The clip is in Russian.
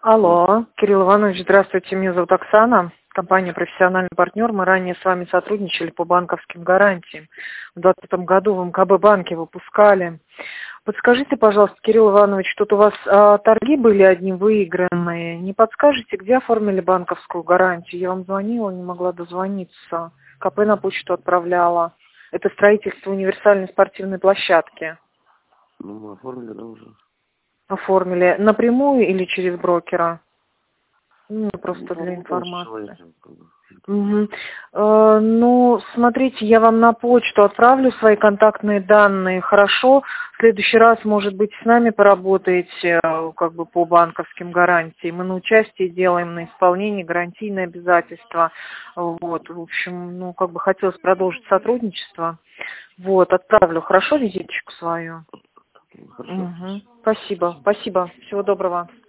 Алло, Кирилл Иванович, здравствуйте, меня зовут Оксана, компания «Профессиональный партнер». Мы ранее с вами сотрудничали по банковским гарантиям. В 2020 году в МКБ банке выпускали. Подскажите, пожалуйста, Кирилл Иванович, тут у вас торги были одни выигранные. Не подскажете, где оформили банковскую гарантию? Я вам звонила, не могла дозвониться. КП на почту отправляла. Это строительство универсальной спортивной площадки. Ну, мы оформили, да, уже? Оформили напрямую или через брокера? Ну, просто для информации. Угу. Ну, смотрите, я вам на почту отправлю свои контактные данные. Хорошо. В следующий раз, может быть, с нами поработаете как бы по банковским гарантиям. Мы на участие делаем, на исполнение гарантийные обязательства. Вот, в общем, ну, как бы хотелось продолжить сотрудничество. Вот, отправлю. Хорошо, визиточку свою? Хорошо. Угу. Спасибо. Спасибо. Всего доброго.